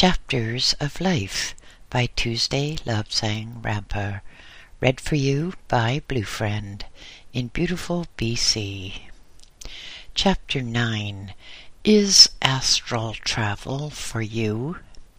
Chapters of Life by Tuesday Lobsang Rampa. Read for you by Blue Friend in beautiful BC. Chapter 9. Is Astral Travel for You?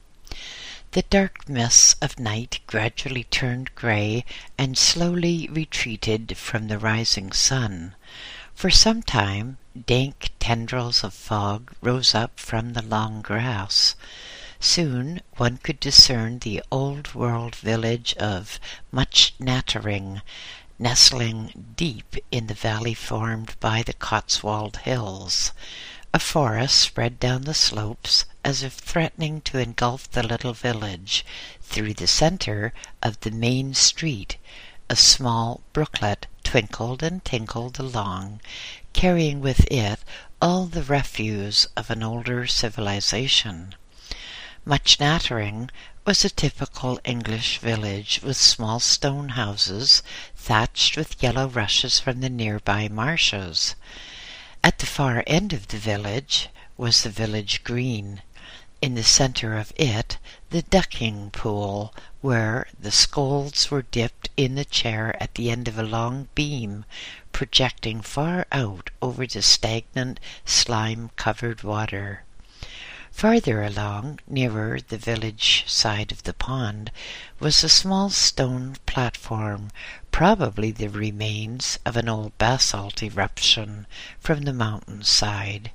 The dark mists of night gradually turned grey and slowly retreated from the rising sun. For some time, dank tendrils of fog rose up from the long grass. Soon one could discern the old-world village of Much Nattering, nestling deep in the valley formed by the Cotswold Hills. A forest spread down the slopes as if threatening to engulf the little village. Through the centre of the main street, a small brooklet twinkled and tinkled along, carrying with it all the refuse of an older civilization. Much Nattering was a typical English village with small stone houses thatched with yellow rushes from the nearby marshes. At the far end of the village was the village green. In the centre of it, the ducking pool, where the scolds were dipped in the chair at the end of a long beam projecting far out over the stagnant, slime-covered water. Farther along, nearer the village side of the pond, was a small stone platform, probably the remains of an old basalt eruption from the mountain side.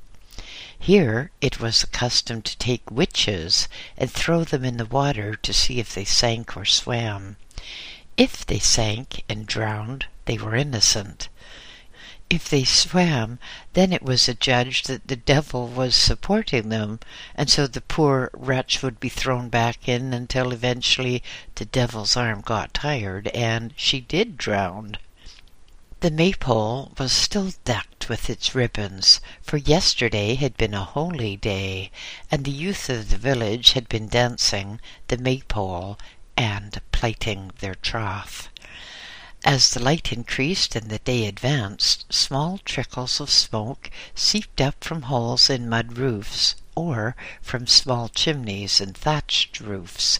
Here it was accustomed to take witches and throw them in the water to see if they sank or swam. If they sank and drowned, they were innocent. If they swam, then it was adjudged that the devil was supporting them, and so the poor wretch would be thrown back in until eventually the devil's arm got tired and she did drown. The maypole was still decked with its ribbons, for yesterday had been a holy day, and the youth of the village had been dancing the maypole and plighting their troth. As the light increased and the day advanced, small trickles of smoke seeped up from holes in mud roofs or from small chimneys and thatched roofs,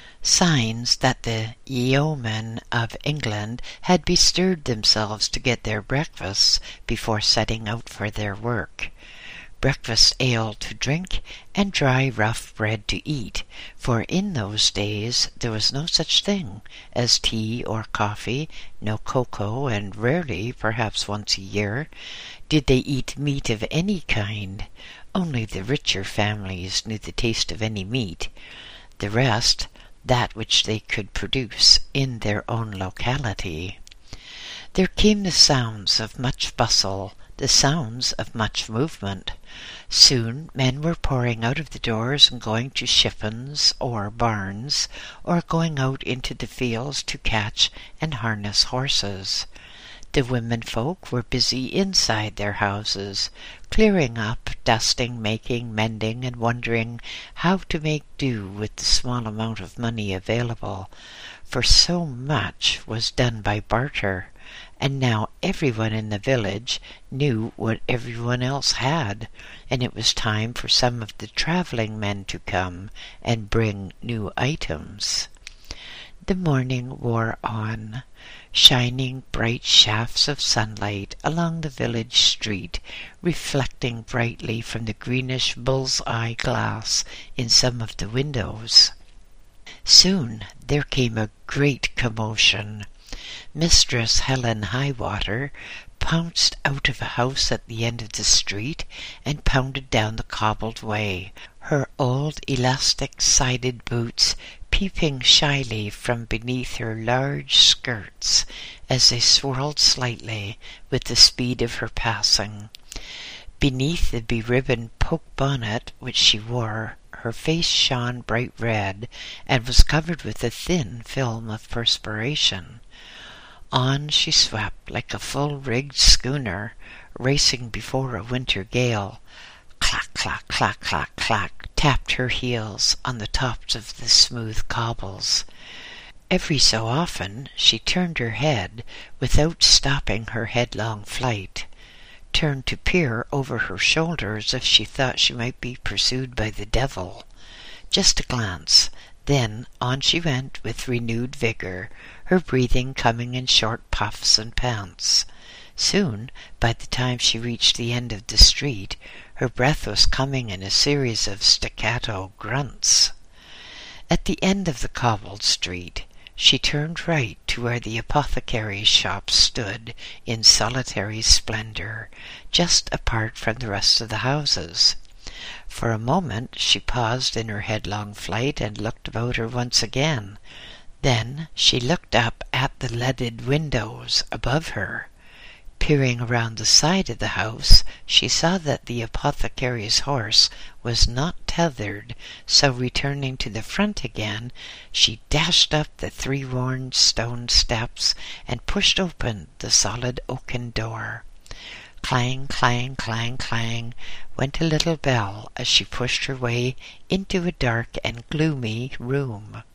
signs that the yeomen of England had bestirred themselves to get their breakfasts before setting out for their work. Breakfast ale to drink, and dry rough bread to eat, for in those days there was no such thing as tea or coffee, no cocoa, and rarely, perhaps once a year, did they eat meat of any kind. Only the richer families knew the taste of any meat. The rest, that which they could produce in their own locality. There came the sounds of much bustle, the sounds of much movement. Soon men were pouring out of the doors and going to shippons or barns, or going out into the fields to catch and harness horses. The womenfolk were busy inside their houses, clearing up, dusting, making, mending, and wondering how to make do with the small amount of money available, for so much was done by barter, and now everyone in the village knew what everyone else had, and it was time for some of the travelling men to come and bring new items. The morning wore on, shining bright shafts of sunlight along the village street, reflecting brightly from the greenish bull's-eye glass in some of the windows. Soon there came a great commotion. Mistress Helen Highwater pounced out of a house at the end of the street and pounded down the cobbled way, her old elastic-sided boots peeping shyly from beneath her large skirts as they swirled slightly with the speed of her passing. Beneath the beribboned poke bonnet which she wore, her face shone bright red and was covered with a thin film of perspiration. On she swept like a full-rigged schooner racing before a winter gale. Clack, clack, clack, clack, clack, tapped her heels on the tops of the smooth cobbles. Every so often she turned her head without stopping her headlong flight, turned to peer over her shoulder as if she thought she might be pursued by the devil, just a glance. Then on she went with renewed vigor, her breathing coming in short puffs and pants. Soon, by the time she reached the end of the street, her breath was coming in a series of staccato grunts. At the end of the cobbled street, she turned right to where the apothecary's shop stood in solitary splendor, just apart from the rest of the houses. For a moment she paused in her headlong flight and looked about her once again. Then she looked up at the leaded windows above her. Peering around the side of the house, she saw that the apothecary's horse was not tethered, so returning to the front again, she dashed up the 3 worn stone steps and pushed open the solid oaken door. Clang, clang, clang, clang, went a little bell as she pushed her way into a dark and gloomy room.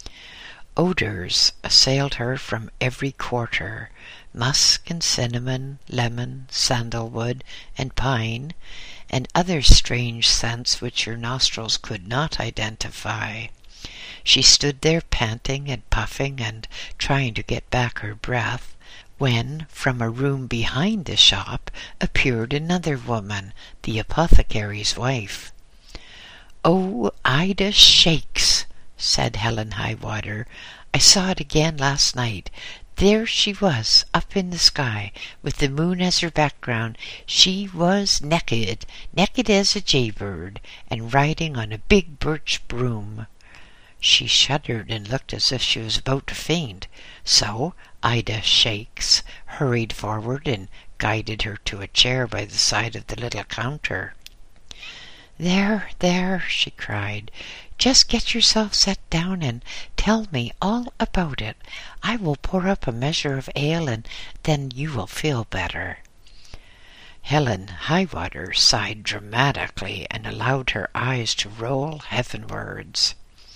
Odors assailed her from every quarter, musk and cinnamon, lemon, sandalwood, and pine, and other strange scents which her nostrils could not identify. She stood there panting and puffing and trying to get back her breath, when from a room behind the shop appeared another woman, the apothecary's wife. "Oh, Ida Shakes," said Helen Highwater. "I saw it again last night. There she was, up in the sky, with the moon as her background. She was naked as a jaybird, and riding on a big birch broom." She shuddered and looked as if she was about to faint. So Ida Shakes hurried forward and guided her to a chair by the side of the little counter. There," she cried. "Just get yourself set down and tell me all about it. I will pour up a measure of ale, and then you will feel better." Helen Highwater sighed dramatically and allowed her eyes to roll heavenwards.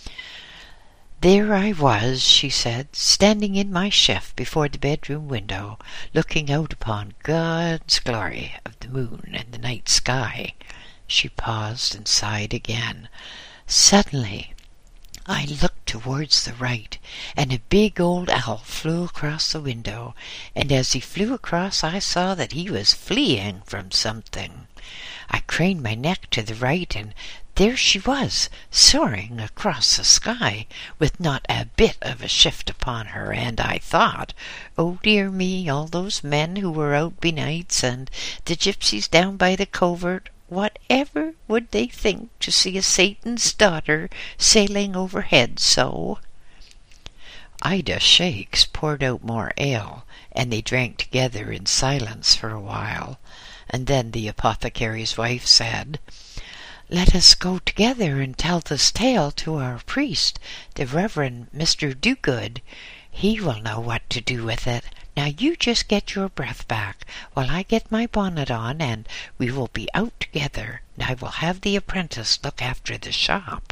"There I was," she said, "standing in my shift before the bedroom window, looking out upon God's glory of the moon and the night sky." She paused and sighed again. "Suddenly I looked towards the right, and a big old owl flew across the window, and as he flew across I saw that he was fleeing from something. I craned my neck to the right, and there she was, soaring across the sky, with not a bit of a shift upon her, and I thought, oh dear me, all those men who were out benights, and the gypsies down by the covert, whatever would they think to see a Satan's daughter sailing overhead so?" Ida Shakes poured out more ale, and they drank together in silence for a while, and then the apothecary's wife said, "Let us go together and tell this tale to our priest, the Reverend Mr. Dogood. He will know what to do with it. Now you just get your breath back while I get my bonnet on, and we will be out together, and I will have the apprentice look after the shop."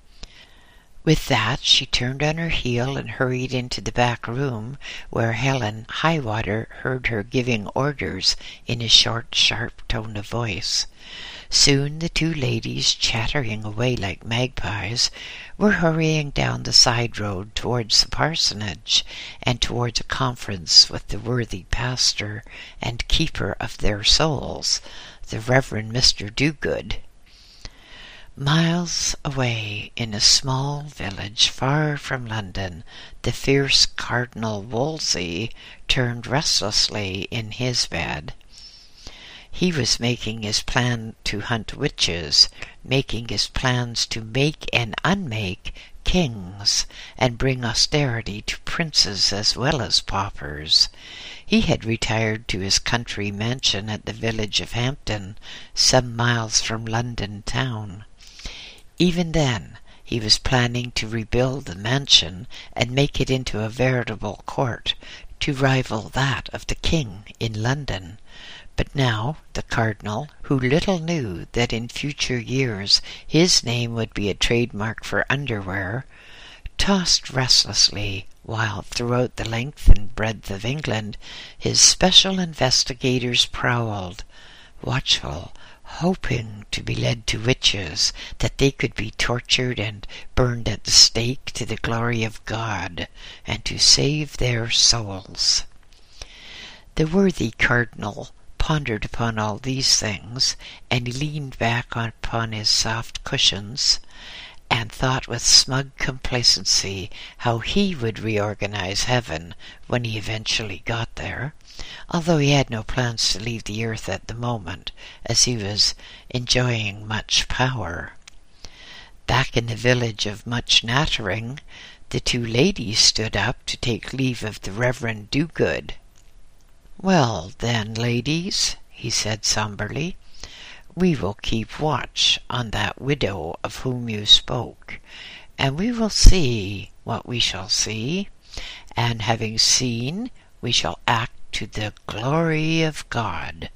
With that she turned on her heel and hurried into the back room, where Helen Highwater heard her giving orders in a short, sharp tone of voice. Soon the 2 ladies, chattering away like magpies, were hurrying down the side road towards the parsonage, and towards a conference with the worthy pastor and keeper of their souls, the Reverend Mr. Dogood. Miles away, in a small village far from London, the fierce Cardinal Wolsey turned restlessly in his bed. He was making his plan to hunt witches, making his plans to make and unmake kings, and bring austerity to princes as well as paupers. He had retired to his country mansion at the village of Hampton, some miles from London town. Even then, he was planning to rebuild the mansion and make it into a veritable court, to rival that of the king in London. But now the cardinal, who little knew that in future years his name would be a trademark for underwear, tossed restlessly while throughout the length and breadth of England his special investigators prowled, watchful, hoping to be led to witches, that they could be tortured and burned at the stake to the glory of God and to save their souls. The worthy cardinal pondered upon all these things, and he leaned back upon his soft cushions and thought with smug complacency how he would reorganize heaven when he eventually got there, although he had no plans to leave the earth at the moment, as he was enjoying much power. Back in the village of Much Nattering, the two ladies stood up to take leave of the Reverend Do-Good. "Well, then, ladies," he said somberly, "we will keep watch on that widow of whom you spoke, and we will see what we shall see, and having seen, we shall act to the glory of God."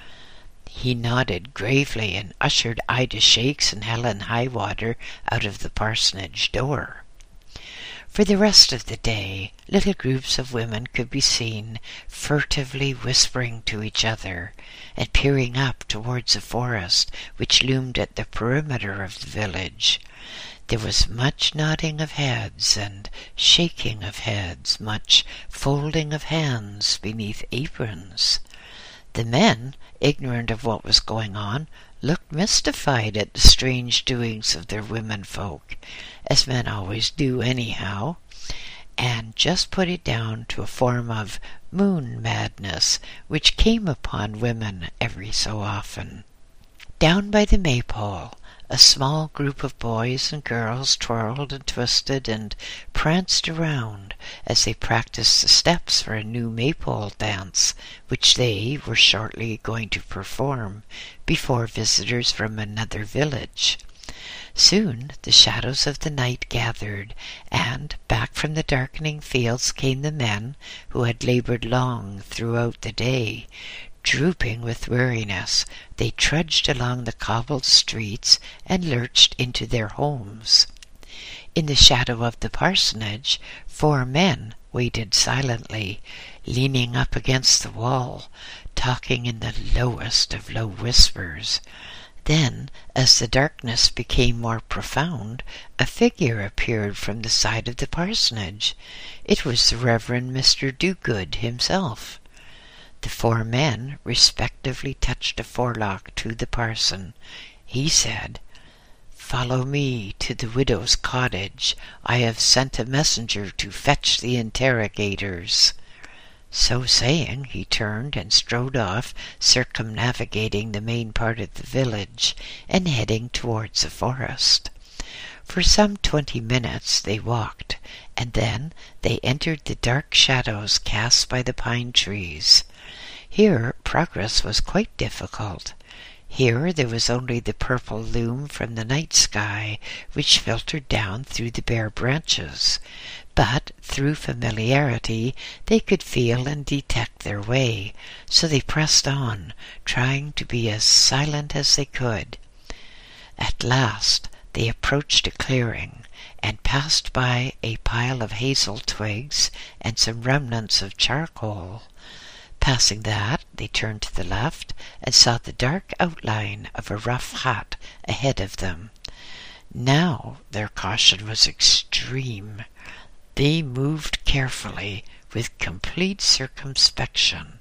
He nodded gravely and ushered Ida Shakes and Helen Highwater out of the parsonage door. For the rest of the day, little groups of women could be seen furtively whispering to each other and peering up towards the forest which loomed at the perimeter of the village. There was much nodding of heads and shaking of heads, much folding of hands beneath aprons. The men, ignorant of what was going on, looked mystified at the strange doings of their womenfolk, as men always do anyhow, and just put it down to a form of moon madness which came upon women every so often. Down by the maypole, a small group of boys and girls twirled and twisted and pranced around as they practiced the steps for a new maypole dance which they were shortly going to perform before visitors from another village. Soon the shadows of the night gathered, and back from the darkening fields came the men who had labored long throughout the day. Drooping with weariness, they trudged along the cobbled streets and lurched into their homes. In the shadow of the parsonage, 4 men waited silently, leaning up against the wall, talking in the lowest of low whispers. Then, as the darkness became more profound, a figure appeared from the side of the parsonage. It was the Reverend Mr. Do-Good himself. The 4 men respectively touched a forelock to the parson. He said, "Follow me to the widow's cottage. I have sent a messenger to fetch the interrogators." So saying, he turned and strode off, circumnavigating the main part of the village and heading towards the forest. For some 20 minutes they walked, and then they entered the dark shadows cast by the pine trees. Here progress was quite difficult. Here there was only the purple loom from the night sky, which filtered down through the bare branches. But through familiarity they could feel and detect their way, so they pressed on, trying to be as silent as they could. At last they approached a clearing, and passed by a pile of hazel twigs and some remnants of charcoal. Passing that, they turned to the left and saw the dark outline of a rough hut ahead of them. Now their caution was extreme. They moved carefully, with complete circumspection.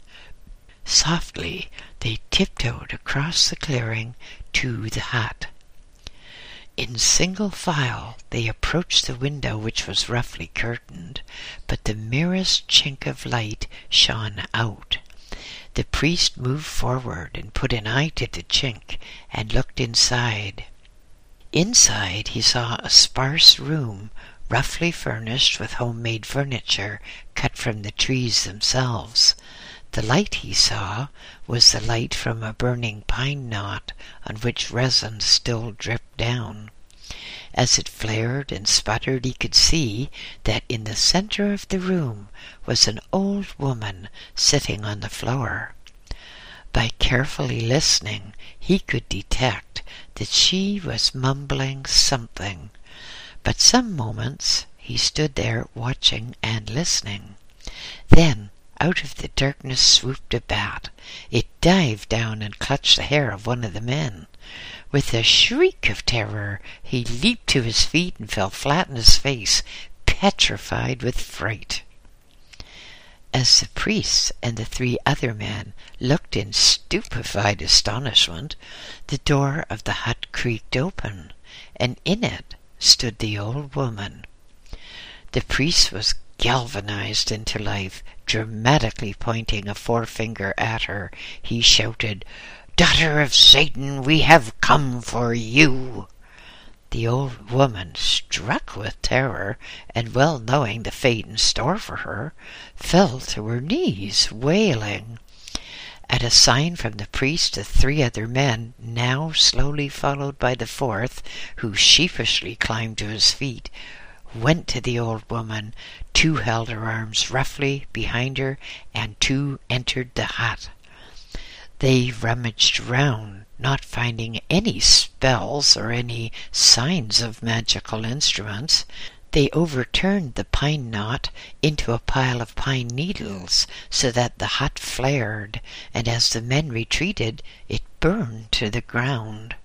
Softly they tiptoed across the clearing to the hut. In single file they approached the window, which was roughly curtained, but the merest chink of light shone out. The priest moved forward and put an eye to the chink and looked inside. Inside he saw a sparse room, roughly furnished with homemade furniture cut from the trees themselves. The light he saw was the light from a burning pine knot on which resin still dripped down. As it flared and sputtered, he could see that in the center of the room was an old woman sitting on the floor. By carefully listening, he could detect that she was mumbling something, but some moments he stood there watching and listening. Then out of the darkness swooped a bat. It dived down and clutched the hair of one of the men. With a shriek of terror, he leaped to his feet and fell flat on his face, petrified with fright. As the priest and the 3 other men looked in stupefied astonishment, the door of the hut creaked open, and in it stood the old woman. The priest was galvanized into life. Dramatically pointing a forefinger at her, he shouted, "Daughter of Satan, we have come for you!" The old woman, struck with terror, and well knowing the fate in store for her, fell to her knees, wailing. At a sign from the priest, the 3 other men, now slowly followed by the 4th, who sheepishly climbed to his feet, went to the old woman. 2 held her arms roughly behind her, and 2 entered the hut. They rummaged round, not finding any spells or any signs of magical instruments. They overturned the pine knot into a pile of pine needles, so that the hut flared, and as the men retreated, it burned to the ground.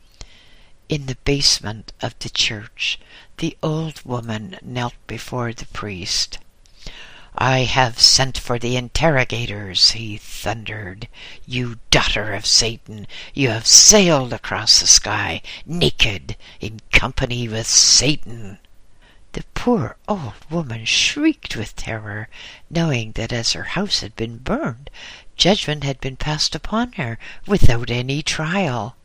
In the basement of the church, the old woman knelt before the priest. "I have sent for the interrogators," he thundered. "You daughter of Satan, you have sailed across the sky, naked, in company with Satan." The poor old woman shrieked with terror, knowing that as her house had been burned, judgment had been passed upon her without any trial.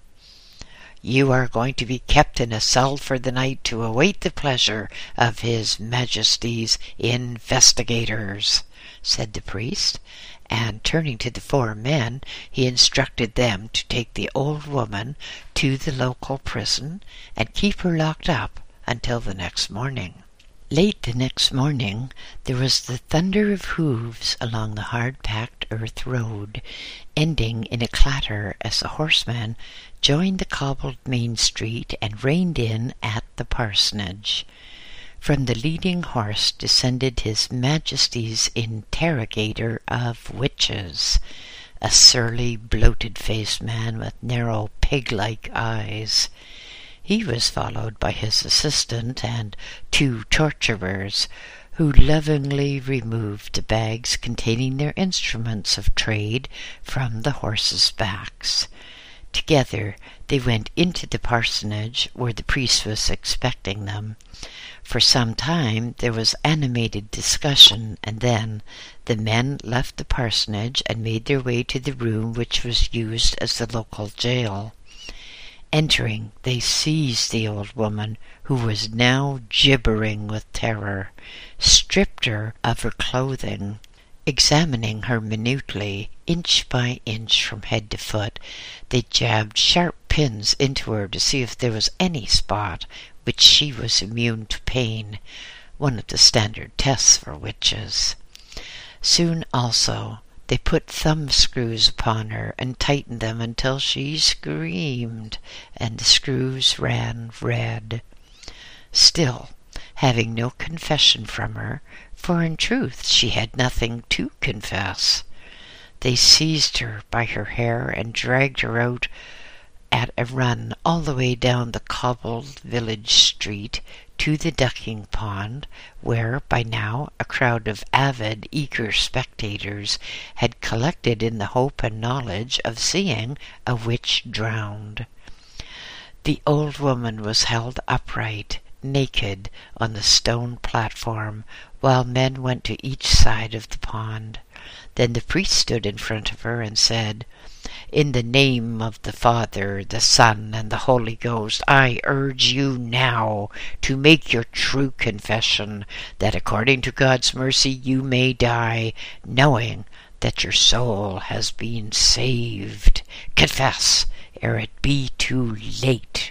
"You are going to be kept in a cell for the night to await the pleasure of His Majesty's investigators," said the priest, and turning to the 4 men, he instructed them to take the old woman to the local prison and keep her locked up until the next morning. Late the next morning, there was the thunder of hooves along the hard-packed earth road, ending in a clatter as the horseman joined the cobbled main street and reined in at the parsonage. From the leading horse descended His Majesty's interrogator of witches, a surly, bloated-faced man with narrow, pig-like eyes. He was followed by his assistant and 2 torturers, who lovingly removed the bags containing their instruments of trade from the horses' backs. Together they went into the parsonage, where the priest was expecting them. For some time there was animated discussion, and then the men left the parsonage and made their way to the room which was used as the local jail. Entering, they seized the old woman, who was now gibbering with terror, stripped her of her clothing. Examining her minutely, inch by inch from head to foot, they jabbed sharp pins into her to see if there was any spot which she was immune to pain, one of the standard tests for witches. Soon also they put thumb screws upon her and tightened them until she screamed, and the screws ran red. Still, having no confession from her, for in truth she had nothing to confess, they seized her by her hair and dragged her out at a run all the way down the cobbled village street to the ducking pond, where by now a crowd of avid, eager spectators had collected in the hope and knowledge of seeing a witch drowned. The old woman was held upright, naked, on the stone platform, while men went to each side of the pond. Then the priest stood in front of her and said, "In the name of the Father, the Son, and the Holy Ghost, I urge you now to make your true confession, that according to God's mercy you may die, knowing that your soul has been saved. Confess, ere it be too late."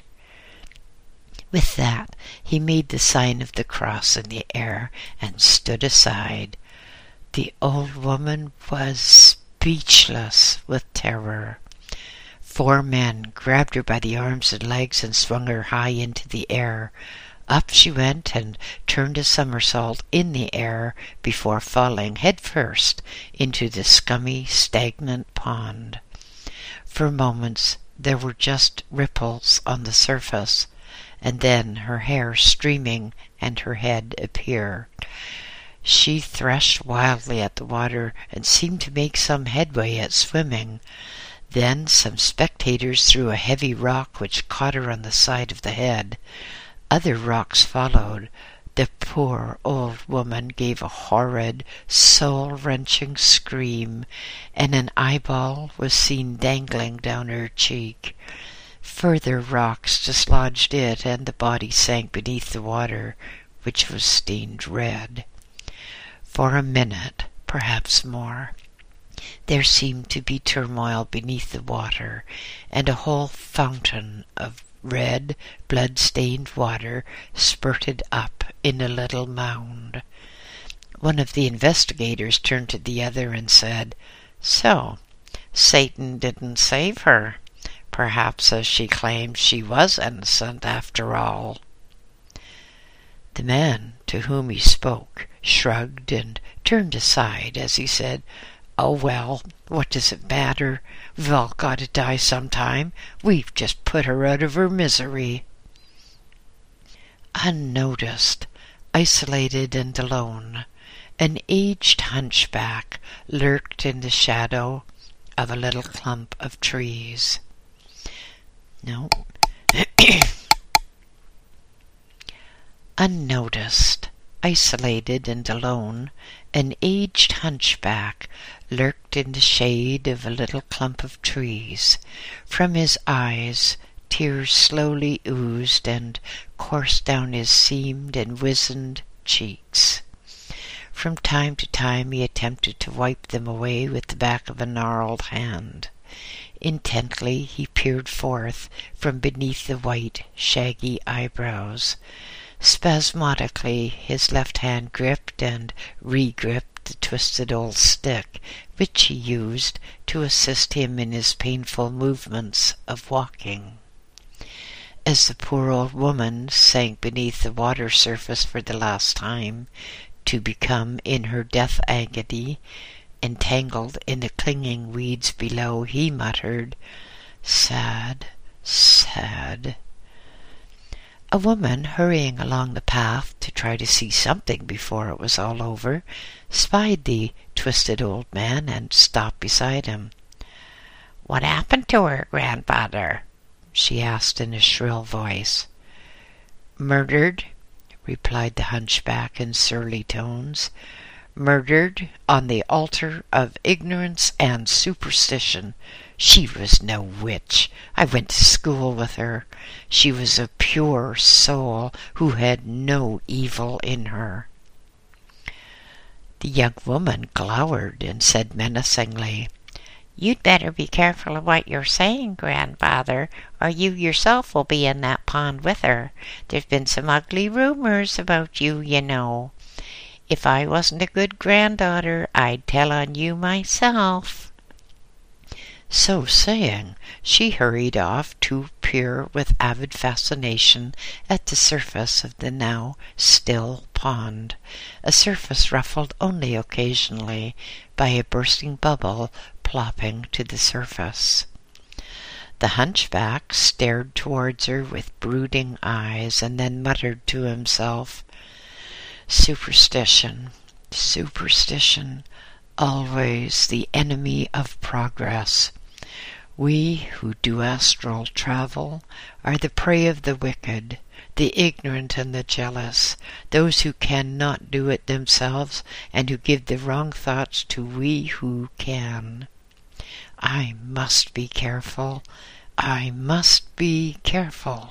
With that, he made the sign of the cross in the air and stood aside. The old woman was speechless with terror. 4 men grabbed her by the arms and legs and swung her high into the air. Up she went and turned a somersault in the air before falling headfirst into the scummy, stagnant pond. For moments there were just ripples on the surface, and then her hair streaming and her head appear. She threshed wildly at the water and seemed to make some headway at swimming. Then some spectators threw a heavy rock which caught her on the side of the head. Other rocks followed. The poor old woman gave a horrid, soul-wrenching scream, and an eyeball was seen dangling down her cheek. Further rocks dislodged it, and the body sank beneath the water, which was stained red. For a minute, perhaps more, there seemed to be turmoil beneath the water, and a whole fountain of red, blood-stained water spurted up in a little mound. One of the investigators turned to the other and said, "So, Satan didn't save her. Perhaps, as she claimed, she was innocent after all." The man to whom he spoke shrugged and turned aside as he said, "Oh, well, what does it matter? We've all got to die sometime. We've just put her out of her misery." Unnoticed, isolated and alone, an aged hunchback lurked in the shadow of a little clump of trees. Unnoticed, isolated and alone, an aged hunchback lurked in the shade of a little clump of trees. From his eyes tears slowly oozed and coursed down his seamed and wizened cheeks. From time to time he attempted to wipe them away with the back of a gnarled hand. Intently he peered forth from beneath the white, shaggy eyebrows. Spasmodically his left hand gripped and re-gripped the twisted old stick, which he used to assist him in his painful movements of walking. As the poor old woman sank beneath the water surface for the last time, to become, in her death agony, entangled in the clinging weeds below, he muttered, "Sad, sad." A woman hurrying along the path to try to see something before it was all over spied the twisted old man and stopped beside him. "What happened to her, grandfather?" she asked in a shrill voice. "Murdered," replied the hunchback in surly tones. "Murdered on the altar of ignorance and superstition. She was no witch. I went to school with her. She was a pure soul who had no evil in her." The young woman glowered and said menacingly, "You'd better be careful of what you're saying, grandfather, or you yourself will be in that pond with her. There's been some ugly rumors about you, you know. If I wasn't a good granddaughter, I'd tell on you myself." So saying, she hurried off to peer with avid fascination at the surface of the now still pond, a surface ruffled only occasionally by a bursting bubble plopping to the surface. The hunchback stared towards her with brooding eyes and then muttered to himself, "Superstition, superstition, always the enemy of progress. We who do astral travel are the prey of the wicked, the ignorant and the jealous, those who cannot do it themselves and who give the wrong thoughts to we who can. I must be careful. I must be careful."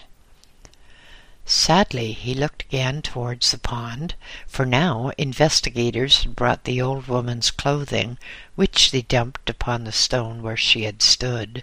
Sadly he looked again towards the pond, for now investigators had brought the old woman's clothing, which they dumped upon the stone where she had stood.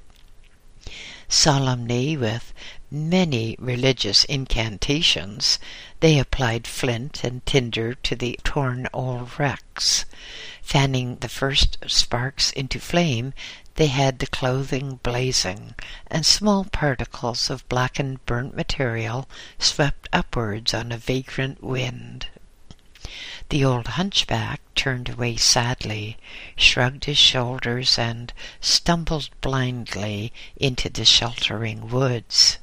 Solemnly, with many religious incantations, they applied flint and tinder to the torn old wrecks. Fanning the first sparks into flame, They had the clothing blazing, and small particles of blackened burnt material swept upwards on a vagrant wind. The old hunchback turned away sadly, shrugged his shoulders, and stumbled blindly into the sheltering woods.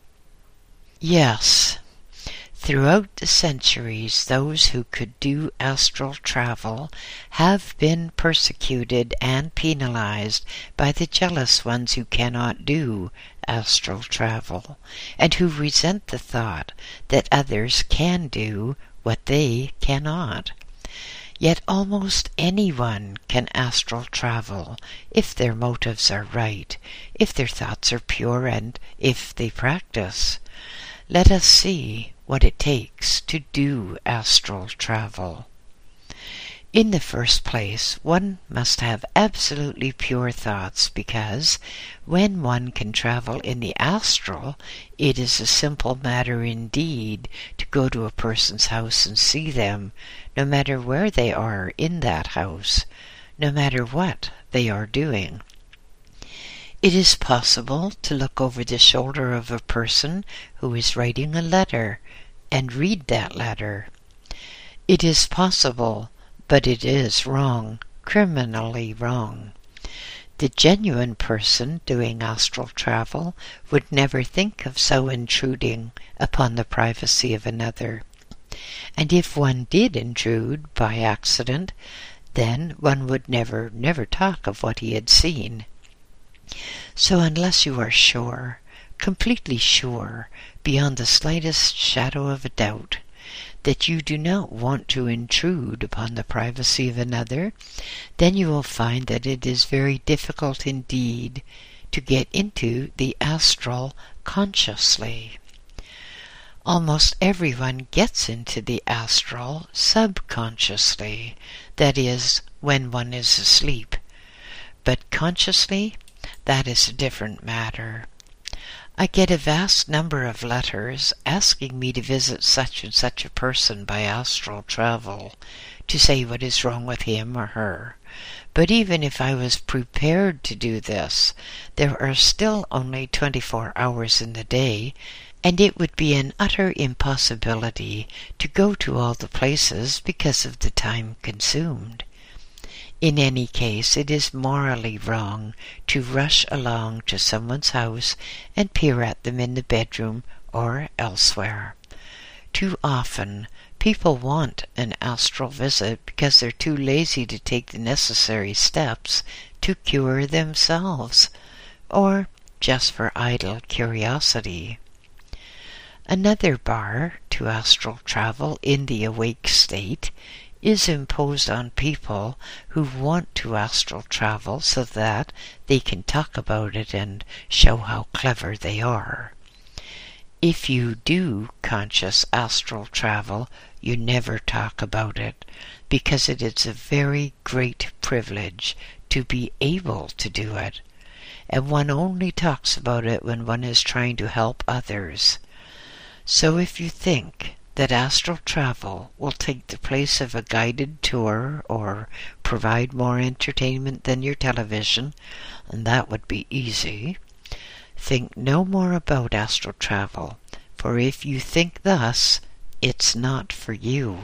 Yes, throughout the centuries, those who could do astral travel have been persecuted and penalized by the jealous ones who cannot do astral travel, and who resent the thought that others can do what they cannot. Yet almost anyone can astral travel if their motives are right, if their thoughts are pure, and if they practice. Let us see what it takes to do astral travel. In the first place, one must have absolutely pure thoughts, because when one can travel in the astral, it is a simple matter indeed to go to a person's house and see them, no matter where they are in that house, no matter what they are doing. It is possible to look over the shoulder of a person who is writing a letter and read that letter. It is possible, but it is wrong, criminally wrong. The genuine person doing astral travel would never think of so intruding upon the privacy of another. And if one did intrude by accident, then one would never talk of what he had seen. So unless you are sure, completely sure, beyond the slightest shadow of a doubt, that you do not want to intrude upon the privacy of another, then you will find that it is very difficult indeed to get into the astral consciously. Almost everyone gets into the astral subconsciously, that is, when one is asleep. But consciously, that is a different matter. I get a vast number of letters asking me to visit such and such a person by astral travel, to say what is wrong with him or her. But even if I was prepared to do this, there are still only 24 hours in the day, and it would be an utter impossibility to go to all the places because of the time consumed. In any case, it is morally wrong to rush along to someone's house and peer at them in the bedroom or elsewhere. Too often, people want an astral visit because they're too lazy to take the necessary steps to cure themselves, or just for idle curiosity. Another bar to astral travel in the awake state is imposed on people who want to astral travel so that they can talk about it and show how clever they are. If you do conscious astral travel, you never talk about it, because it is a very great privilege to be able to do it, and one only talks about it when one is trying to help others. So if you think that astral travel will take the place of a guided tour or provide more entertainment than your television, and that would be easy, think no more about astral travel, for if you think thus, it's not for you.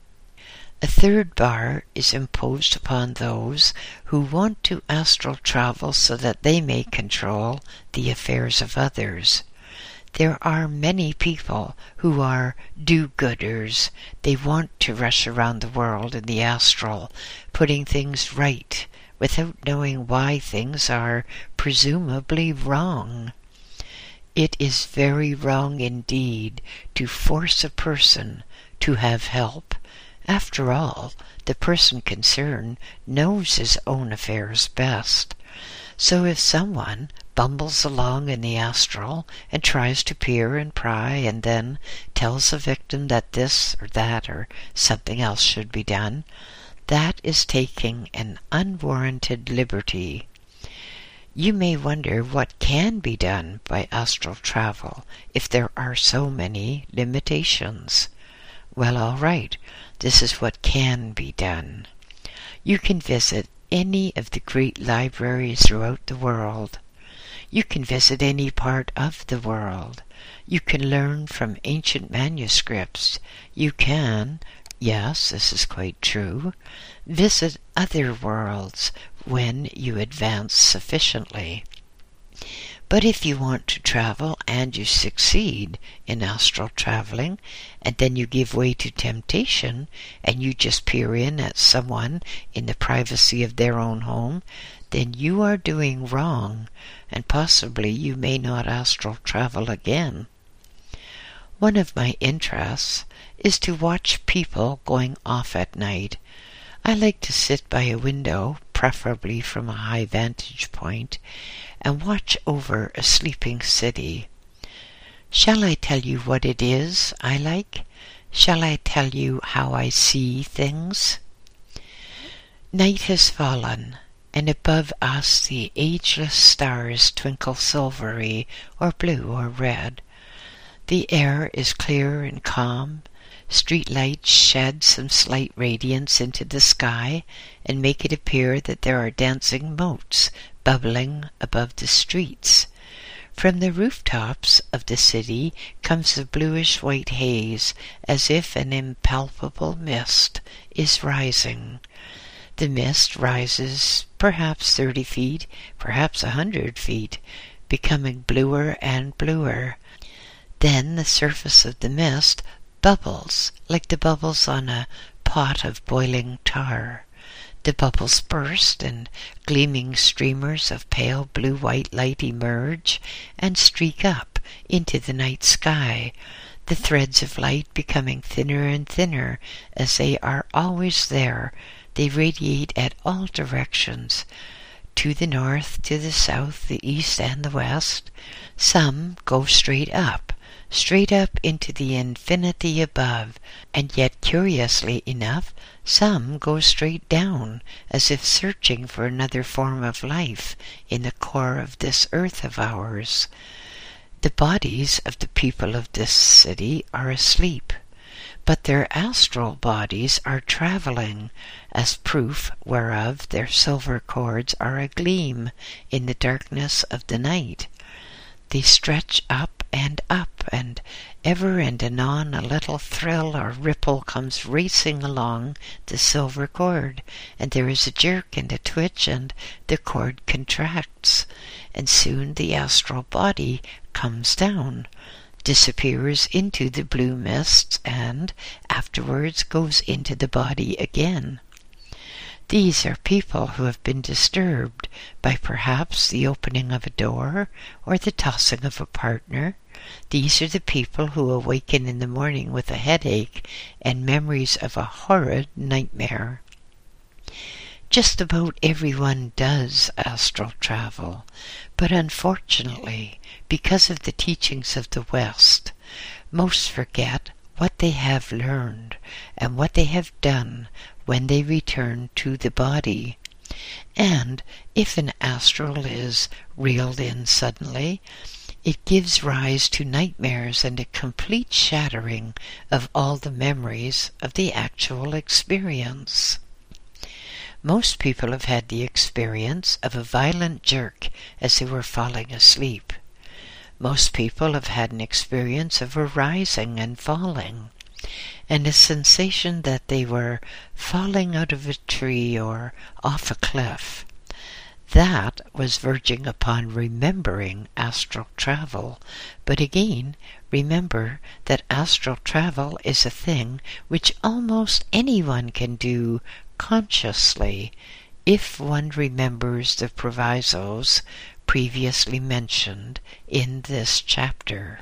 A third bar is imposed upon those who want to astral travel so that they may control the affairs of others. There are many people who are do-gooders. They want to rush around the world in the astral, putting things right, without knowing why things are presumably wrong. It is very wrong indeed to force a person to have help. After all, the person concerned knows his own affairs best. So if someone bumbles along in the astral and tries to peer and pry and then tells the victim that this or that or something else should be done, that is taking an unwarranted liberty. You may wonder what can be done by astral travel if there are so many limitations. Well, all right, this is what can be done. You can visit any of the great libraries throughout the world. You can visit any part of the world. You can learn from ancient manuscripts. You can, yes, this is quite true, visit other worlds when you advance sufficiently. But if you want to travel and you succeed in astral traveling, and then you give way to temptation and you just peer in at someone in the privacy of their own home, then you are doing wrong, and possibly you may not astral travel again. One of my interests is to watch people going off at night. I like to sit by a window, preferably from a high vantage point, and watch over a sleeping city. Shall I tell you what it is I like? Shall I tell you how I see things? Night has fallen, and above us the ageless stars twinkle silvery or blue or red. The air is clear and calm. Street lights shed some slight radiance into the sky and make it appear that there are dancing motes bubbling above the streets. From the rooftops of the city comes a bluish-white haze, as if an impalpable mist is rising. The mist rises perhaps 30 feet, perhaps 100 feet, becoming bluer and bluer. Then the surface of the mist bubbles like the bubbles on a pot of boiling tar. The bubbles burst, and gleaming streamers of pale blue-white light emerge and streak up into the night sky, the threads of light becoming thinner and thinner as they are always there. They radiate at all directions, to the north, to the south, the east, and the west. Some go straight up into the infinity above, and yet, curiously enough, some go straight down, as if searching for another form of life in the core of this earth of ours. The bodies of the people of this city are asleep, but their astral bodies are traveling, as proof whereof their silver cords are agleam in the darkness of the night. They stretch up, and ever and anon a little thrill or ripple comes racing along the silver cord, and there is a jerk and a twitch, and the cord contracts, and soon the astral body comes down, disappears into the blue mists, and afterwards goes into the body again. These are people who have been disturbed by perhaps the opening of a door or the tossing of a partner. These are the people who awaken in the morning with a headache and memories of a horrid nightmare. Just about everyone does astral travel, but unfortunately, because of the teachings of the West, most forget what they have learned and what they have done when they return to the body. And if an astral is reeled in suddenly, it gives rise to nightmares and a complete shattering of all the memories of the actual experience. Most people have had the experience of a violent jerk as they were falling asleep. Most people have had an experience of a rising and falling, and a sensation that they were falling out of a tree or off a cliff. That was verging upon remembering astral travel. But again, remember that astral travel is a thing which almost anyone can do consciously if one remembers the provisos previously mentioned in this chapter.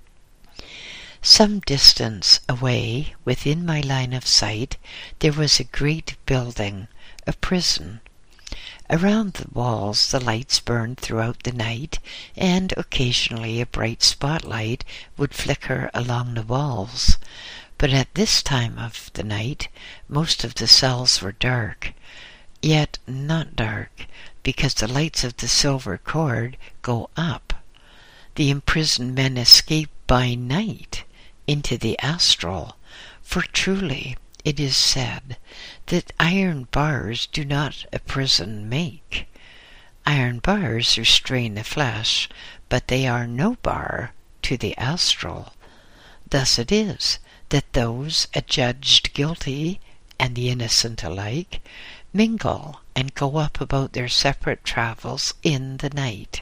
Some distance away, within my line of sight, there was a great building, a prison. Around the walls the lights burned throughout the night, and occasionally a bright spotlight would flicker along the walls. But at this time of the night most of the cells were dark, yet not dark, because the lights of the silver cord go up. The imprisoned men escape by night into the astral, for truly it is said that iron bars do not a prison make. Iron bars restrain the flesh, but they are no bar to the astral. Thus it is that those adjudged guilty and the innocent alike mingle and go up about their separate travels in the night.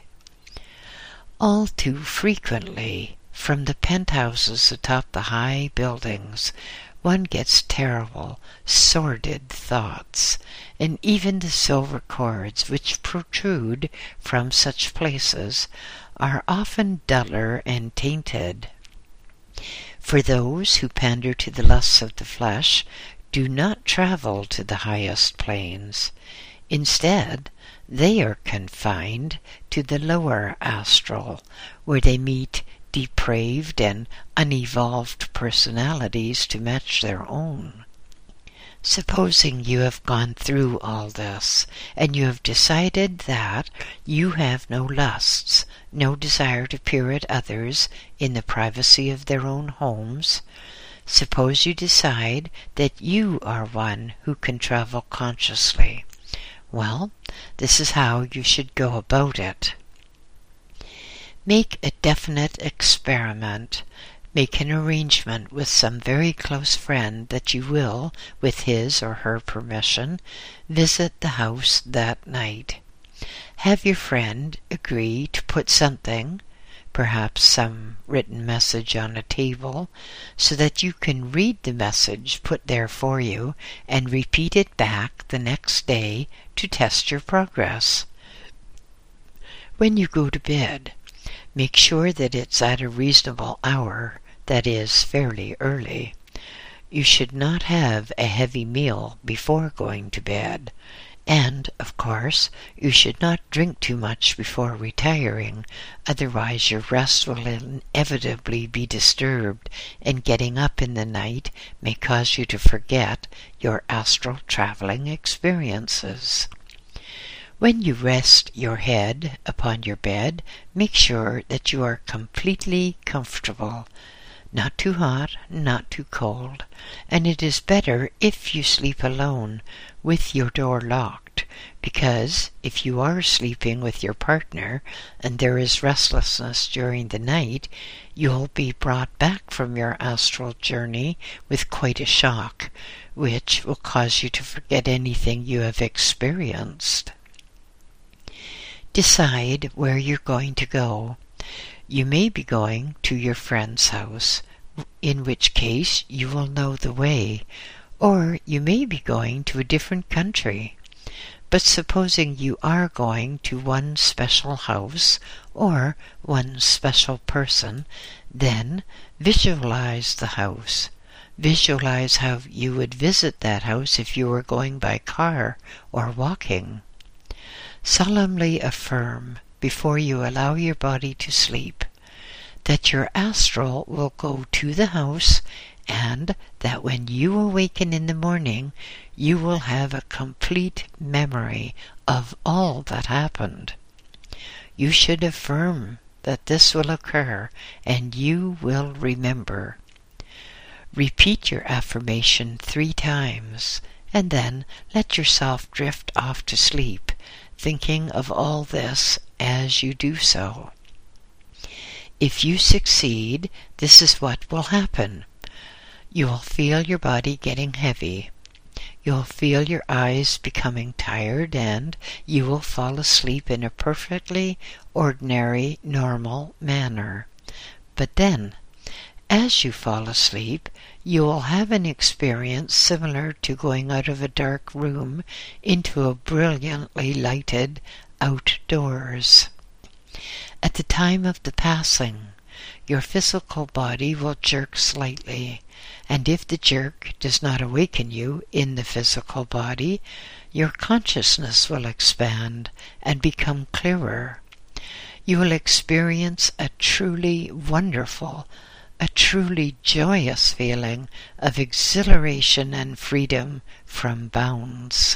All too frequently, from the penthouses atop the high buildings, one gets terrible, sordid thoughts, and even the silver cords which protrude from such places are often duller and tainted. For those who pander to the lusts of the flesh do not travel to the highest planes. Instead, they are confined to the lower astral, where they meet depraved and unevolved personalities to match their own. Supposing you have gone through all this, and you have decided that you have no lusts, no desire to peer at others in the privacy of their own homes, suppose you decide that you are one who can travel consciously. Well, this is how you should go about it. Make a definite experiment. Make an arrangement with some very close friend that you will, with his or her permission, visit the house that night. Have your friend agree to put something, perhaps some written message, on a table, so that you can read the message put there for you and repeat it back the next day to test your progress. When you go to bed, make sure that it's at a reasonable hour, that is, fairly early. You should not have a heavy meal before going to bed, and, of course, you should not drink too much before retiring, otherwise your rest will inevitably be disturbed, and getting up in the night may cause you to forget your astral traveling experiences. When you rest your head upon your bed, make sure that you are completely comfortable, not too hot, not too cold, and it is better if you sleep alone with your door locked, because if you are sleeping with your partner and there is restlessness during the night, you'll be brought back from your astral journey with quite a shock, which will cause you to forget anything you have experienced. Decide where you're going to go. You may be going to your friend's house, in which case you will know the way, or you may be going to a different country. But supposing you are going to one special house or one special person, then visualize the house. Visualize how you would visit that house if you were going by car or walking. Solemnly affirm, before you allow your body to sleep, that your astral will go to the house, and that when you awaken in the morning, you will have a complete memory of all that happened. You should affirm that this will occur, and you will remember. Repeat your affirmation 3 times, and then let yourself drift off to sleep, thinking of all this as you do so. If you succeed, this is what will happen. You will feel your body getting heavy. You'll feel your eyes becoming tired, and you will fall asleep in a perfectly ordinary, normal manner. But then, as you fall asleep, you will have an experience similar to going out of a dark room into a brilliantly lighted outdoors. At the time of the passing, your physical body will jerk slightly, and if the jerk does not awaken you in the physical body, your consciousness will expand and become clearer. You will experience a truly wonderful, a truly joyous feeling of exhilaration and freedom from bounds.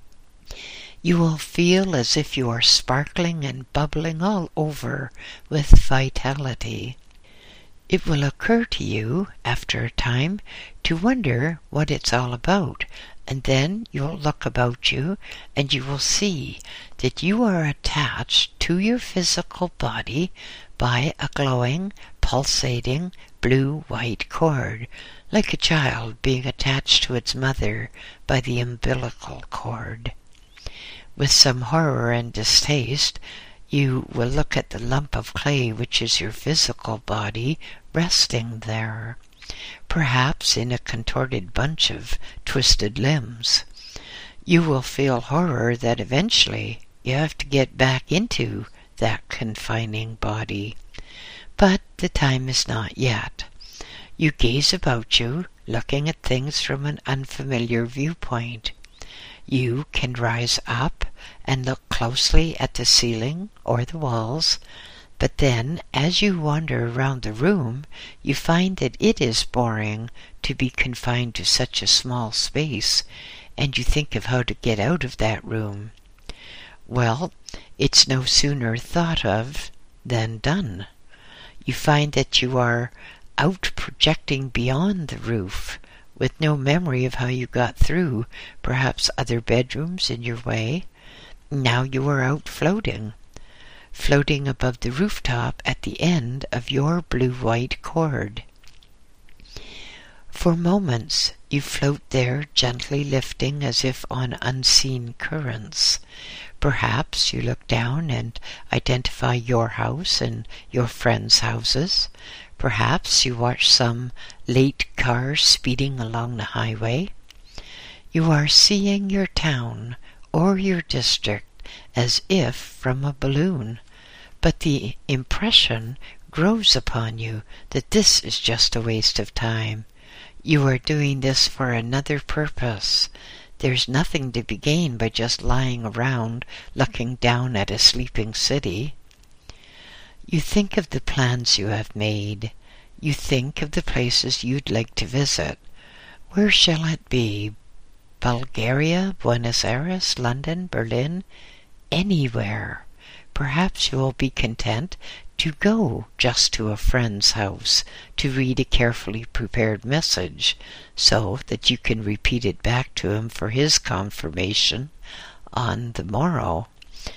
You will feel as if you are sparkling and bubbling all over with vitality. It will occur to you, after a time, to wonder what it's all about, and then you'll look about you and you will see that you are attached to your physical body by a glowing, pulsating, blue-white cord, like a child being attached to its mother by the umbilical cord. With some horror and distaste, you will look at the lump of clay which is your physical body resting there, perhaps in a contorted bunch of twisted limbs. You will feel horror that eventually you have to get back into that confining body. But the time is not yet. You gaze about you, looking at things from an unfamiliar viewpoint. You can rise up and look closely at the ceiling or the walls, but then as you wander around the room, you find that it is boring to be confined to such a small space, and you think of how to get out of that room. Well, it's no sooner thought of than done. You find that you are out projecting beyond the roof, with no memory of how you got through perhaps other bedrooms in your way. Now you are out floating above the rooftop at the end of your blue-white cord. For moments you float there, gently lifting as if on unseen currents. Perhaps you look down and identify your house and your friends' houses. Perhaps you watch some late car speeding along the highway. You are seeing your town or your district as if from a balloon, but the impression grows upon you that this is just a waste of time. You are doing this for another purpose. There's nothing to be gained by just lying around looking down at a sleeping city. You think of the plans you have made. You think of the places you'd like to visit. Where shall it be? Bulgaria, Buenos Aires, London, Berlin? Anywhere. Perhaps you will be content to go just to a friend's house to read a carefully prepared message so that you can repeat it back to him for his confirmation on the morrow.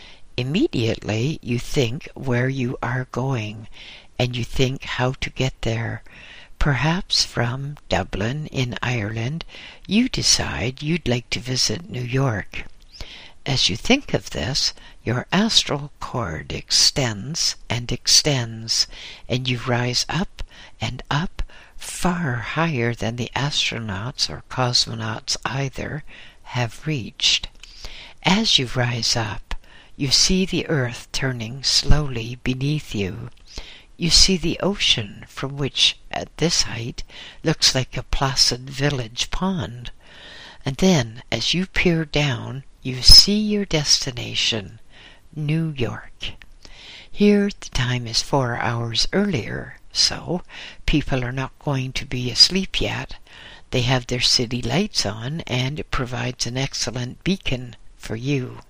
Immediately you think where you are going, and you think how to get there. Perhaps from Dublin in Ireland you decide you'd like to visit New York. As you think of this, your astral cord extends and extends, and you rise up and up, far higher than the astronauts or cosmonauts either have reached. As you rise up, you see the earth turning slowly beneath you. You see the ocean, from which, at this height, looks like a placid village pond. And then, as you peer down, you see your destination, New York. Here the time is 4 hours earlier, so people are not going to be asleep yet. They have their city lights on, and it provides an excellent beacon for you.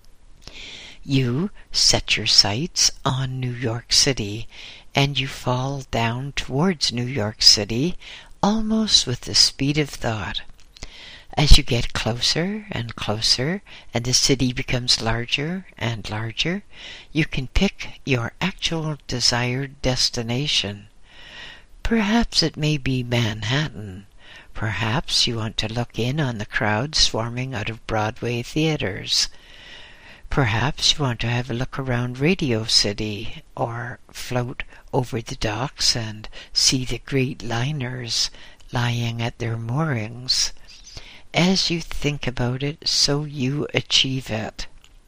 You set your sights on New York City, and you fall down towards New York City almost with the speed of thought. As you get closer and closer, and the city becomes larger and larger, you can pick your actual desired destination. Perhaps it may be Manhattan. Perhaps you want to look in on the crowd swarming out of Broadway theaters. Perhaps you want to have a look around Radio City, or float over the docks and see the great liners lying at their moorings. As you think about it, so you achieve it.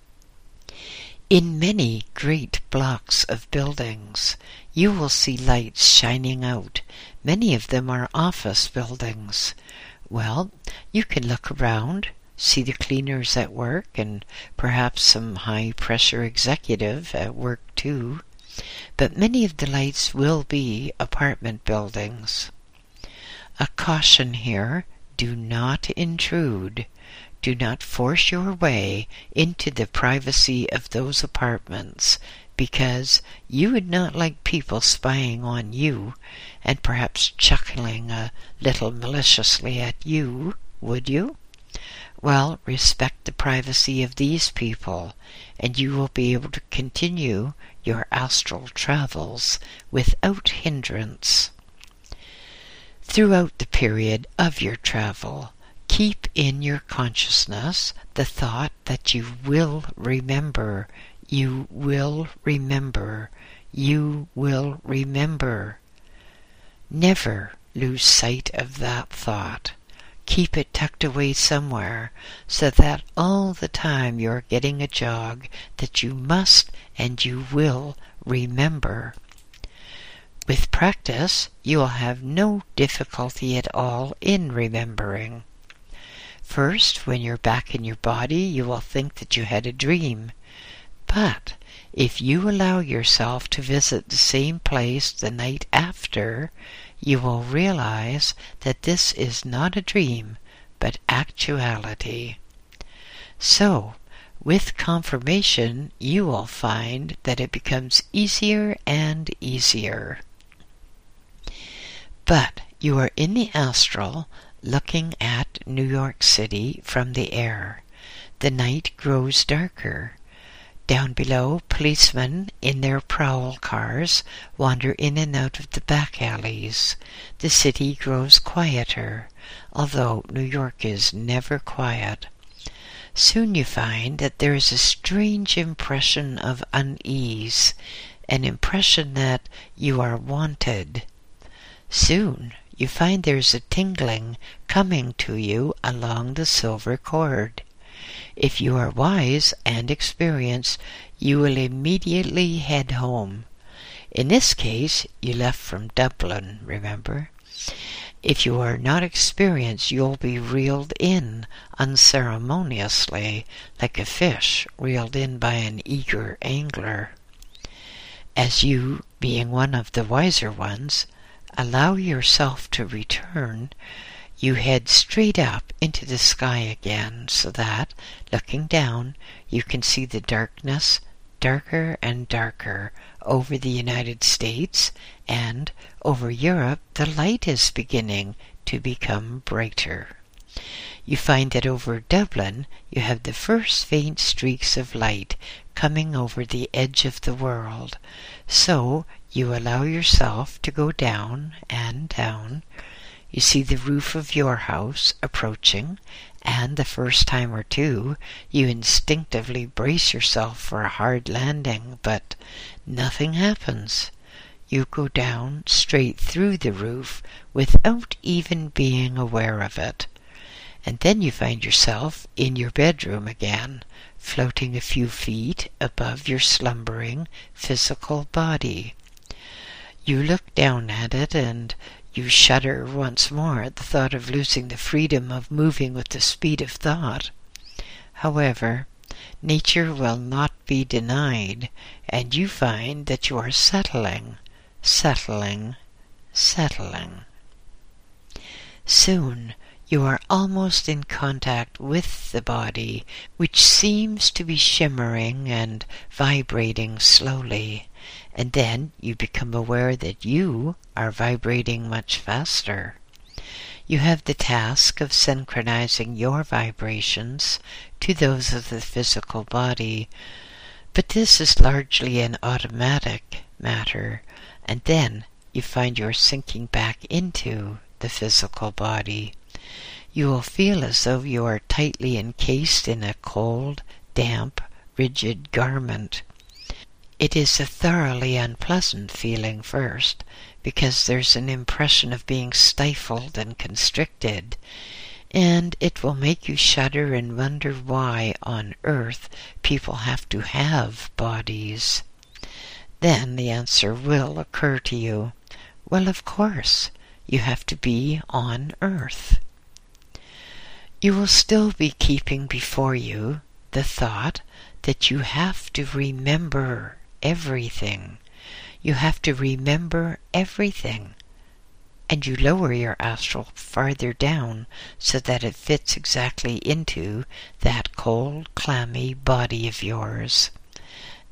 In many great blocks of buildings, you will see lights shining out. Many of them are office buildings. Well, you can look around, see the cleaners at work, and perhaps some high-pressure executive at work too. But many of the lights will be apartment buildings. A caution here: do not intrude. Do not force your way into the privacy of those apartments. because you would not like people spying on you and perhaps chuckling a little maliciously at you, would you? Well, respect the privacy of these people, and you will be able to continue your astral travels without hindrance. Throughout the period of your travel, keep in your consciousness the thought that you will remember, you will remember, you will remember. Never lose sight of that thought. Keep it tucked away somewhere so that all the time you're getting a jog that you must and you will remember. With practice, you will have no difficulty at all in remembering. First, when you're back in your body, you will think that you had a dream. But if you allow yourself to visit the same place the night after, you will realize that this is not a dream, but actuality. So, with confirmation, you will find that it becomes easier and easier. But you are in the astral, looking at New York City from the air. The night grows darker. Down below, policemen in their prowl cars wander in and out of the back alleys. The city grows quieter, although New York is never quiet. Soon you find that there is a strange impression of unease, an impression that you are wanted. Soon you find there is a tingling coming to you along the silver cord. If you are wise and experienced, you will immediately head home. In this case, you left from Dublin, remember? If you are not experienced, you'll be reeled in unceremoniously, like a fish reeled in by an eager angler. As you, being one of the wiser ones, allow yourself to return, you head straight up into the sky again, so that, looking down, you can see the darkness darker and darker over the United States, and over Europe the light is beginning to become brighter. You find that over Dublin you have the first faint streaks of light coming over the edge of the world, so you allow yourself to go down and down. You see the roof of your house approaching, and the first time or two you instinctively brace yourself for a hard landing, but nothing happens. You go down straight through the roof without even being aware of it. And then you find yourself in your bedroom again, floating a few feet above your slumbering physical body. You look down at it and you shudder once more at the thought of losing the freedom of moving with the speed of thought. However, nature will not be denied, and you find that you are settling. Soon, you are almost in contact with the body, which seems to be shimmering and vibrating slowly, and then you become aware that you are vibrating much faster. You have the task of synchronizing your vibrations to those of the physical body, but this is largely an automatic matter, and then you find you're sinking back into the physical body. You will feel as though you are tightly encased in a cold, damp, rigid garment. It is a thoroughly unpleasant feeling first, because there's an impression of being stifled and constricted, and it will make you shudder and wonder why on earth people have to have bodies. Then the answer will occur to you. Well, of course, you have to be on earth. You will still be keeping before you the thought that you have to remember everything. You have to remember everything. And you lower your astral farther down so that it fits exactly into that cold, clammy body of yours.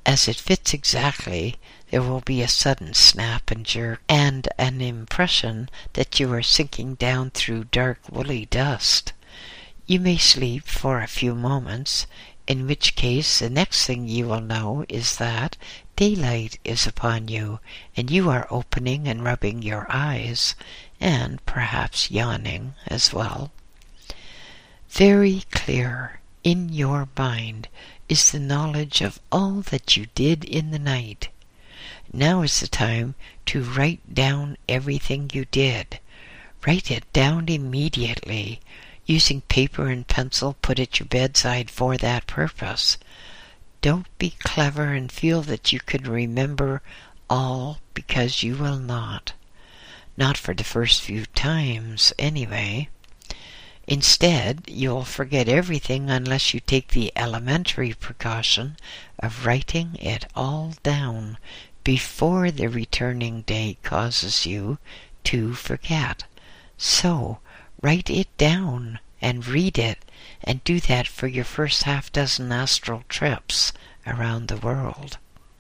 as it fits exactly, there will be a sudden snap and jerk, and an impression that you are sinking down through dark woolly dust. You may sleep for a few moments, in which case the next thing you will know is that daylight is upon you, and you are opening and rubbing your eyes, and perhaps yawning as well. Very clear in your mind is the knowledge of all that you did in the night. Now is the time to write down everything you did. Write it down immediately, using paper and pencil put at your bedside for that purpose. Don't be clever and feel that you can remember all, because you will not. Not for the first few times, anyway. Instead, you'll forget everything unless you take the elementary precaution of writing it all down before the returning day causes you to forget. So, write it down and read it, and do that for your first half-dozen astral trips around the world.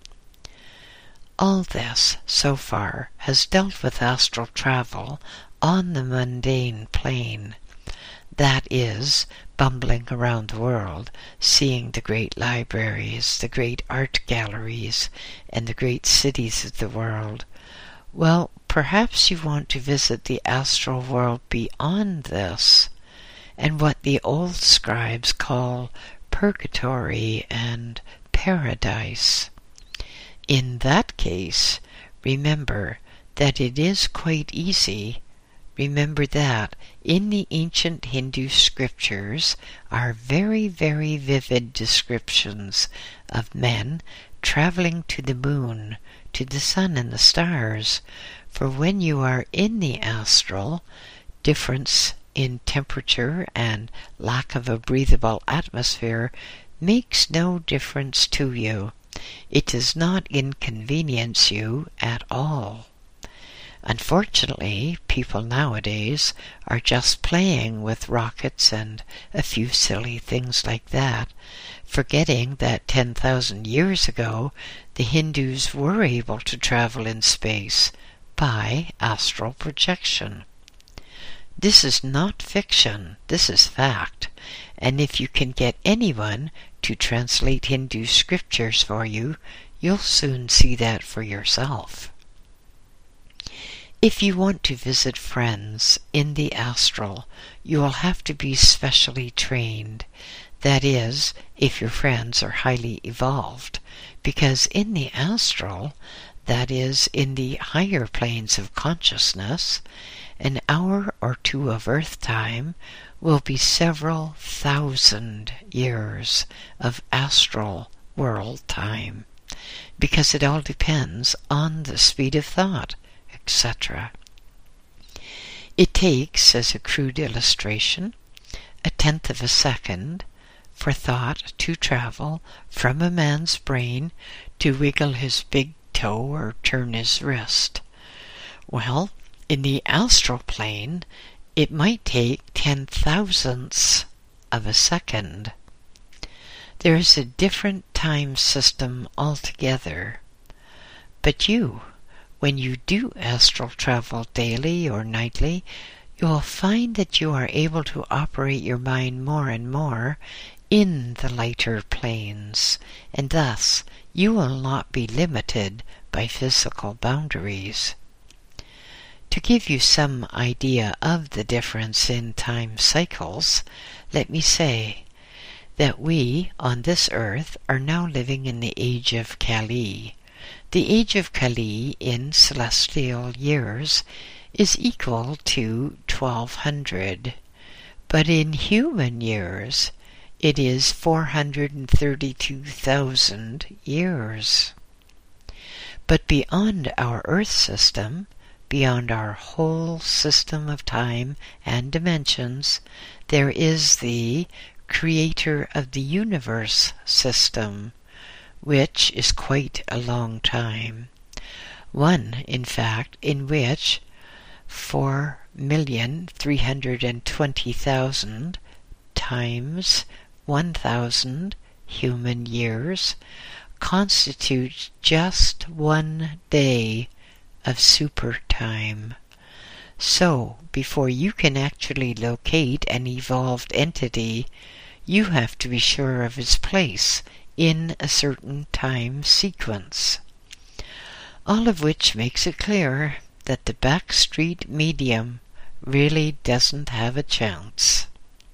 All this, so far, has dealt with astral travel on the mundane plane. That is, bumbling around the world, seeing the great libraries, the great art galleries, and the great cities of the world. Well, perhaps you want to visit the astral world beyond this, and what the old scribes call purgatory and paradise. In that case, remember that it is quite easy. Remember that in the ancient Hindu scriptures are very, very vivid descriptions of men traveling to the moon, to the sun and the stars. For when you are in the astral, difference in temperature and lack of a breathable atmosphere makes no difference to you. It does not inconvenience you at all. Unfortunately, people nowadays are just playing with rockets and a few silly things like that, forgetting that 10,000 years ago the Hindus were able to travel in space by astral projection. This is not fiction, this is fact, and if you can get anyone to translate Hindu scriptures for you, you'll soon see that for yourself. If you want to visit friends in the astral, you will have to be specially trained. That is, if your friends are highly evolved, because in the astral, that is, in the higher planes of consciousness, an hour or two of Earth time will be several thousand years of astral world time, because it all depends on the speed of thought, etc. It takes, as a crude illustration, 1/10 of a second for thought to travel from a man's brain to wiggle his big toe or turn his wrist. Well, in the astral plane, it might take 10,000ths of a second. There is a different time system altogether. But you, when you do astral travel daily or nightly, you will find that you are able to operate your mind more and more in the lighter planes, and thus you will not be limited by physical boundaries. To give you some idea of the difference in time cycles, let me say that we on this earth are now living in the age of Kali. The age of Kali in celestial years is equal to 1200, but in human years it is 432,000 years. But beyond our Earth system, beyond our whole system of time and dimensions, there is the Creator of the Universe system, which is quite a long time. One, in fact, in which 4,320,000 times 1,000 human years constitutes just one day of super time. So, before you can actually locate an evolved entity, you have to be sure of its place in a certain time sequence. All of which makes it clear that the backstreet medium really doesn't have a chance.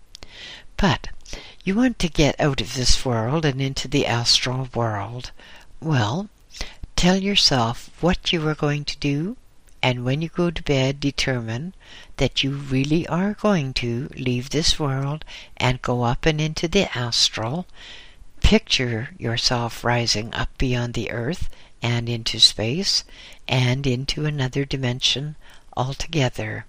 But you want to get out of this world and into the astral world. Well, tell yourself what you are going to do, and when you go to bed, determine that you really are going to leave this world and go up and into the astral. Picture yourself rising up beyond the earth and into space and into another dimension altogether.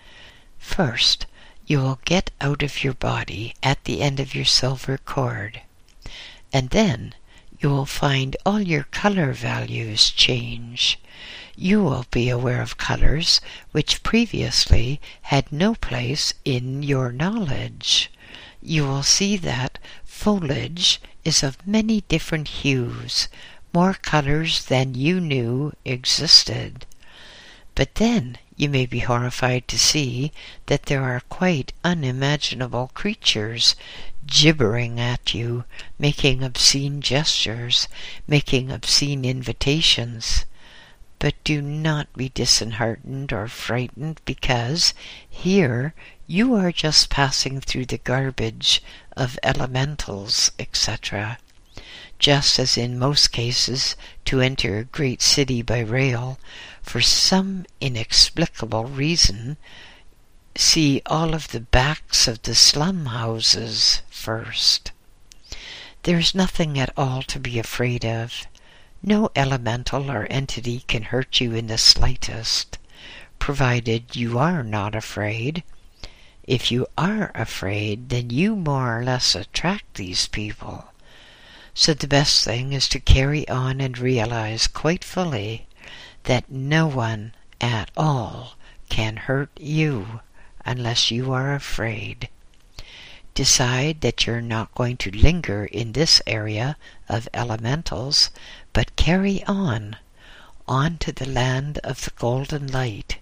First, you will get out of your body at the end of your silver cord, and then you will find all your color values change. You will be aware of colors which previously had no place in your knowledge. You will see that foliage is of many different hues, more colors than you knew existed. But then you may be horrified to see that there are quite unimaginable creatures gibbering at you, making obscene gestures, making obscene invitations. But do not be disheartened or frightened, because here you are just passing through the garbage of elementals, etc. Just as in most cases to enter a great city by rail, for some inexplicable reason, see all of the backs of the slum houses first. There is nothing at all to be afraid of. No elemental or entity can hurt you in the slightest, provided you are not afraid. If you are afraid, then you more or less attract these people. So the best thing is to carry on and realize quite fully that no one at all can hurt you unless you are afraid. Decide that you're not going to linger in this area of elementals, but carry on to the land of the golden light.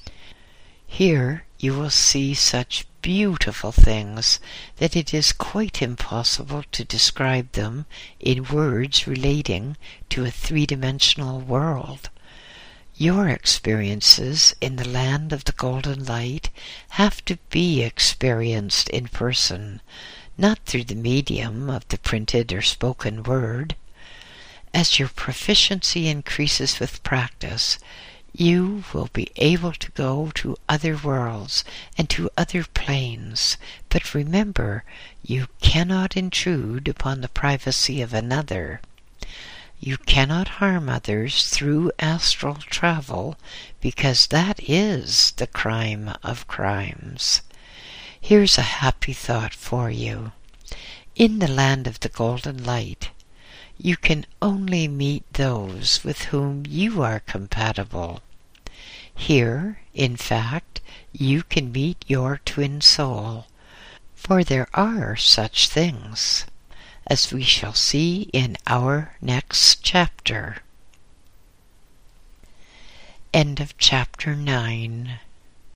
Here you will see such beautiful things that it is quite impossible to describe them in words relating to a three-dimensional world. Your experiences in the land of the golden light have to be experienced in person, not through the medium of the printed or spoken word. As your proficiency increases with practice, you will be able to go to other worlds and to other planes. But remember, you cannot intrude upon the privacy of another. You cannot harm others through astral travel, because that is the crime of crimes. Here's a happy thought for you. In the land of the golden light, you can only meet those with whom you are compatible. Here, in fact, you can meet your twin soul, for there are such things, as we shall see in our next chapter. End of chapter 9.